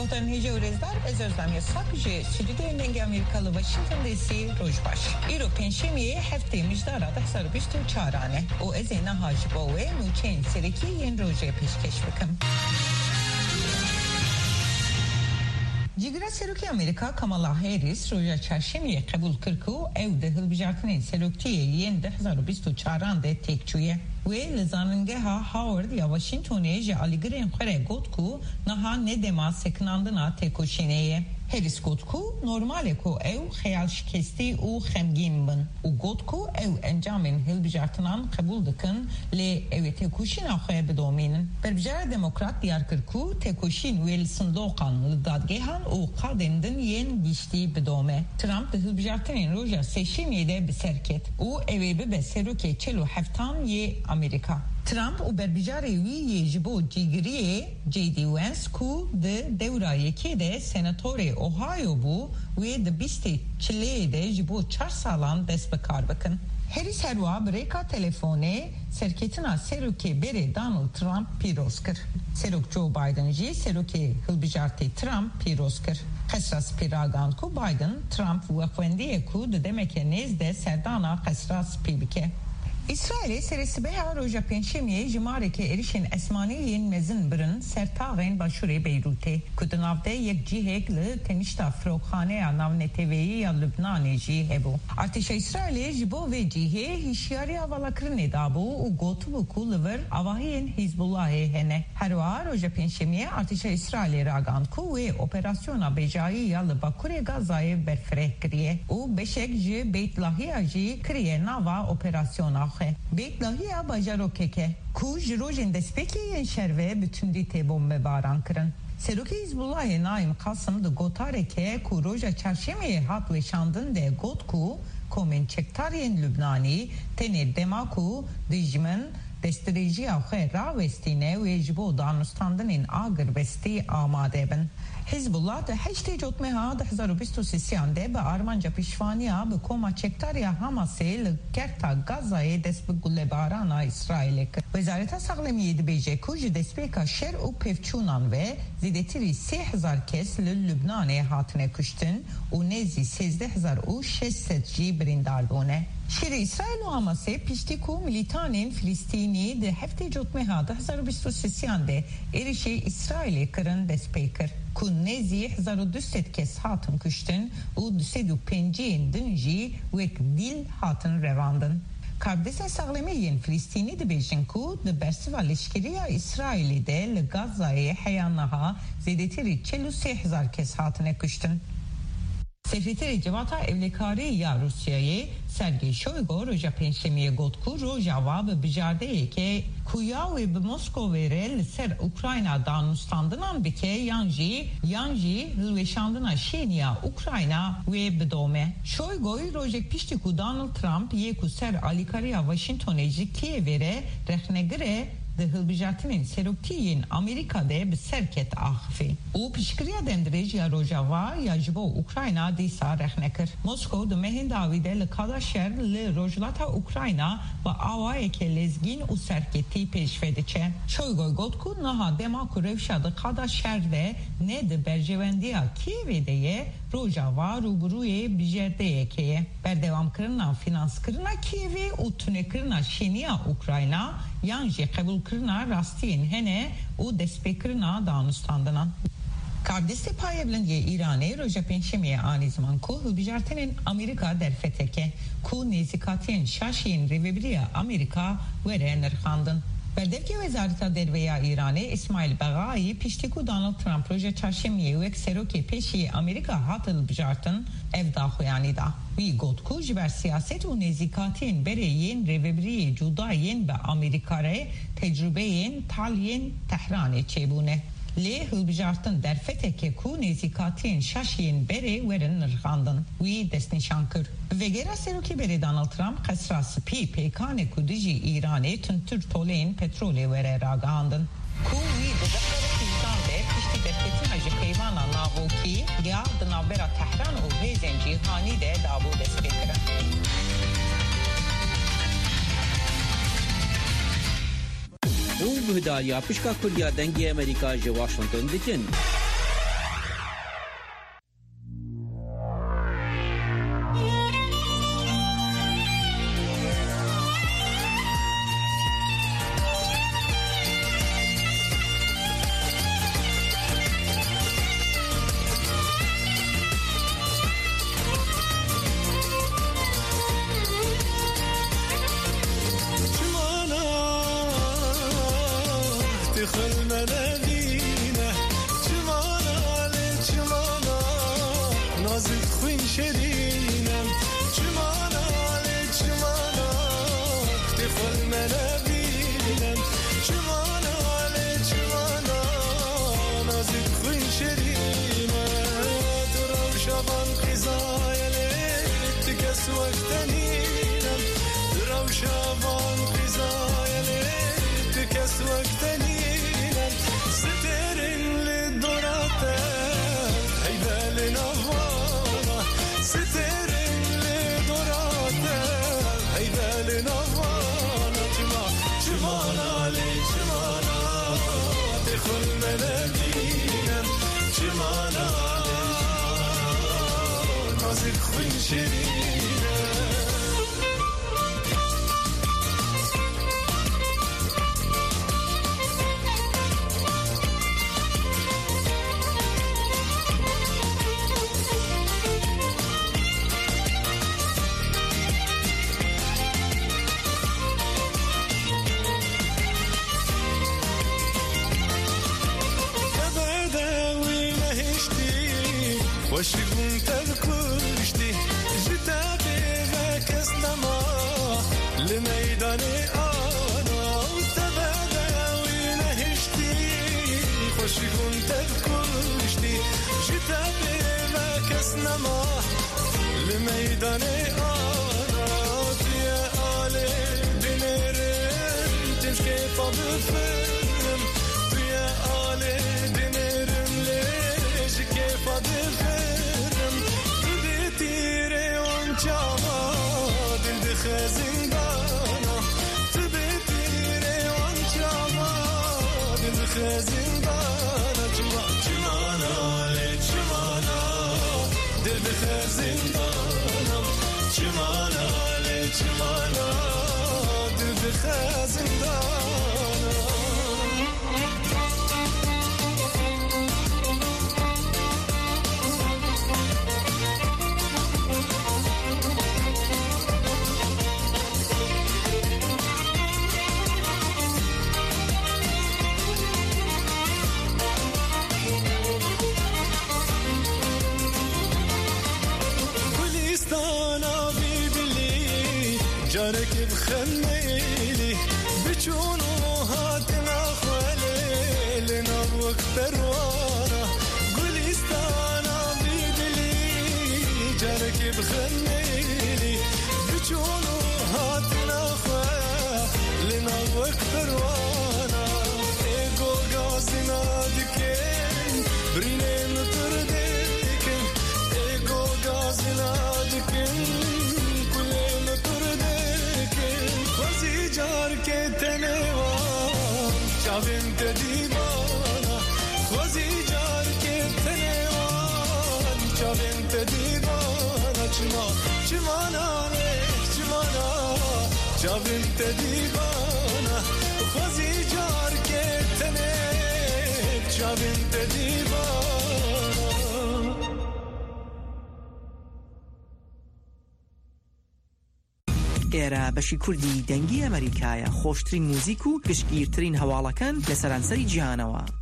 Guten hece urezdar ez özlem yasak ji stüdyoya dengi Amerikalı Washington DC rojbaş. İro penşemiye hafte mijdara da 2024 o ezena hacbo ve muçen sereki yen roje peşkeş bikim. Jigra Seruki Amerika Kamala Harris roja çarşemiye kabul kırku evde hılbijartinin seloktiye yen de 2024 de tekçuye. Ve lezanıngeha Howard ya Washington'e je aligren khare gotku naha ne dema seknandına tekoşineye. Harris gotku normale ko ev khayal şikesti u khemgin bin. U gotku ev encamin hilbijartınan kabul dıkın le ev tekoşina khaya bedominin. Berbijar demokrat diyar kırku tekoşin ve sındokan lıdadgehan u kadendin yen gişti bedome. Trump de hilbijartının roja seçimiyede biserket. U evi be seruke çelo heftan ye Amerika. Trump u berbijare wiye jibo jigriye J.D. Vance ku de devrayeki de senatore Ohio bu ve de biste Chile'de de jibo 4 salan desbekar bakın. Harris herwa breka telefone serketina seruke bere Donald Trump piroskır. Seruk Joe Biden ji seruke hılbijarte Trump piroskır. Khasras piragan ku Biden Trump vakwendiye ku de demeke nezde serdana khasras pibike. İsrail'e serisi beha roja penşemiye jimareke erişin esmani yen mezin birin sertağen başure Beyrut'e. Kudunavde yek cihekli tenişta frokhanea navneteveyi ya Lübnan'e jihebu. Arteşa İsrail'e jibo ve cihe hişyari avalakırın edabu u gotubu kulıvır avahiyen Hizbullah'e hene. Herva roja penşemiye arteşa İsrail'e ragan ku ve operasyona becayi ya Bakure Gaza'ye berfreh kiriye. U beşek ji beytlahiya ji kiriye nava operasyona Beklahiya bajaro keke. Ku jirojin despekiyen şerve bütün dite bombe baran kırın. Seruki Hizbullah'e naim Kasım de gotareke ku roja çarşemeye hat ve şandın de gotku komen çektariyen Lübnani tenir demaku dijmen destirici avhe ravestine ve jibo danustandının ağır vesti amadeben. Hizbullah da heşte jotmeha da 2023 de be Armanca pişvaniya be koma çektariya Hamas'e kerta Gaza'ye destek gulebarana İsrail'e. Vezareta sağlamiyedi bece kuj despeka şer u pevçunan ve zidetiri 3000 kes Lübnan'e hatine kuştun u nezi 13000 u 600 brindarbone. Şiri İsrail u Hamas'e pişti ku militanin Filistini de hefte jotmeha da 2023 de erişe İsrail'e kırın despekir. Ku nezi 1200 kes hatın kuştun u 250 dünji ve dil hatın revandın. Kardesen sağlamiyen Filistini de bejin ku de bersiva leşkeriya İsrail'i de le Gaza'ya heyanaha zedetiri 4000 kes hatine kuştun. Sekreteri Cevata Evlekari ya Rusya'yı Sergey Shoigu roja penşemiye gotku roja ve bijardeye ke kuya ve Moskova'ya ser Ukrayna danustandınan bike yanji hılveşandına şeniya Ukrayna ve bedome. Shoigu roja piştiku Donald Trump yeku ser alikariya Washington'e Kiev'e rehnegire de hılbijatinin seruktiyin Amerika'da bir serket ahfi. O pişkiriya dendirici ya rojava ya jibo Ukrayna disa rehnekir. Moskova de mehendavide le kadaşer le rojlata Ukrayna ve avayeke lezgin u serketi peşvediçe. Şoygoy gotku naha demaku revşadı kadaşerde ne de bercevendiya Kiev'de rojava ruburuye bijerdeyekeye. Berdevam kırına finans kırına Kiev'i u tüne kırına şeniya Ukrayna yanji kabul kırına rastiyen hene u despek kırına danustandınan. Kardesi payevlendiye İran'e roja penşemiye ani zaman ku hılbijartenin Amerika derfeteke ku nezikatiyen şaşiyen revebriya Amerika vere nırkandın. Berdevki vezareta derveya İran'e İsmail Bagai piştiku Donald Trump roja çarşemiye ve seroke peşi Amerika hatıl bijartın evdahu yani da. Vi gotku jiber siyaset u nezikatiyen bereyen revebriye judayen be Amerika're tecrübeyen talyen Tehran'e çebune. Le hılbijartın derfeteke ku nezikatiyen şaşiyen bere verin nırkandın. Vi desnişankır. Ve gera seruki bere Donald Trump kasrası pekane kudiji İran'e tüntür toleyin petrole vere ragandın. Ku vi dedektere hizdan pişti deftetin acı kıyvana navoki ya dınavbera Tehran u vezen cihani de davu despekire. او بهداریا پشکا کردیا دنگی امریکا جه واشنطن دکن تخل منبينا جمانا لجمانا نازك خوين شرينا دروب شبان قزايا ليت تكس وقتنينا دروب شبان قزايا ليت تكس وقتنينا سترين للدراتا هيدا لنوانا سترين للدراتا هيدا لنوانا جمانا لجمانا تخل ملاكينا جمانا نازك خوين شرينا وشكون تذكرشتي جتابي غاكس نما لميداني أنا وتبادى وينهشتي وشكون تذكرشتي جتابي غاكس نما لميداني أنا يا آلي دينيرم تمشي فضفرم يا آلي دينيرم ليش كيف أضفرم دل خزندانا تبتيري وانجاما دل خزندانا جمانا لجمانا دل خزندانا جمانا لجمانا دل خزندانا جارك بخميلي بجونو هاتنا خوالي لنبوك بروانا قوليستانا بيدلي جارك بخميلي بجونو هاتنا خوالي لنبوك بروانا ايقو غازنا دكين برينين تردكين ايقو غازنا دكين जार के तनेवान चाविम ते दीवाना ख्वाजी जार के तनेवान चाविम ते दीवाना चमाना रे चमाना चाविम ते दीवाना ख्वाजी जार के तने चाविम ते दीवाना ئێرە بەشی کوردی دەنگی ئەمریکایە خۆشترین موزیک و گشتگیرترین هەواڵەکان لە سەرانسەری جیهانەوە